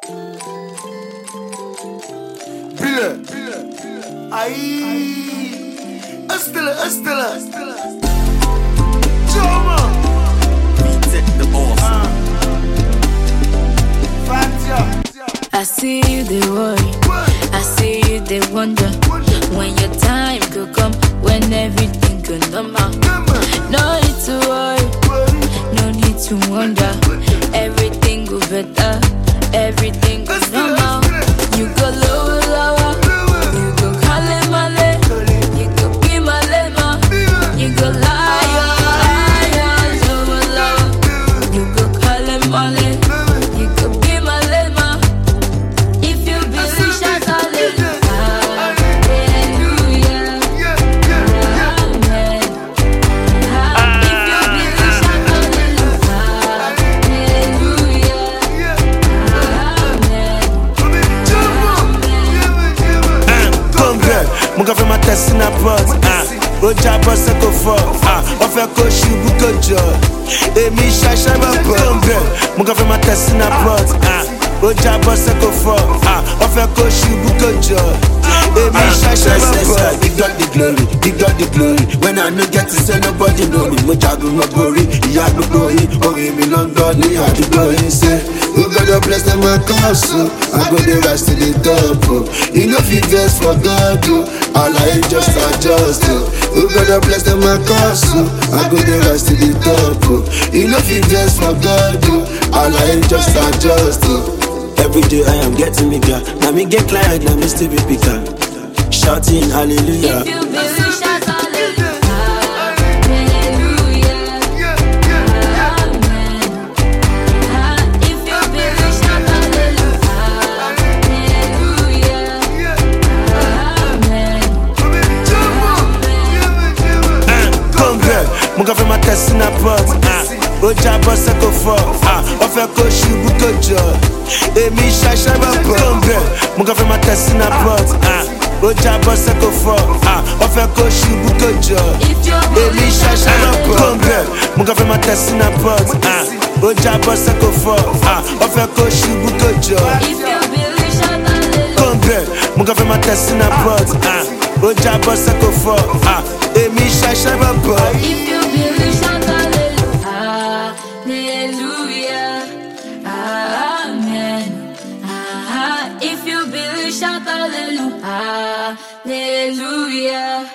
Bile. Ay. Estela. Choma. I see you, they worry. I see you, they wonder. When your time could come, when everything could normal. No need to worry, no need to wonder. Everything go better, everything go normal. You go lower, you go male, you go be malema, you go liar, lower, you go male, you go be malema. If you believe, shout hallelujah, amen. If you believe, shout Mon gars fait ma tête in a pot. Roja boss go for. On fait coach you go job. Et mi chacha ma pot. Mon gars fait ma tête in a pot. Roja boss go for. On fait coach you go job. Et mi chacha ma pot. Big God the glory. When I no get to say nobody know me. Mo jago mo glory. Iya no glory. Ori mi London ni I the glory say. Who God bless them my castle. I go the rise to the top. You know if you vex for God, all I just adjust. Who God bless them my castle. I go the rise to the top. You know if you vex for God, all I just adjust. Every day I am getting bigger. Now me get client, now me still be bigger. Shouting hallelujah. If you believe, shout hallelujah. Mon gars fait ma tête in a pot. Roja boss go for. On fait coach you go job. Et mi chacha ma pot. Mon gars fait ma tête in a pot. Roja boss go for. On fait coach you go job. Et mi chacha ma pot. Mon gars fait ma tête in a pot. Roja boss go for. On fait coach you go job. Mon gars fait ma tête in a pot. Roja boss go for. Et mi chacha ma pot. If you believe, shout hallelujah, amen. If you believe, shout hallelujah.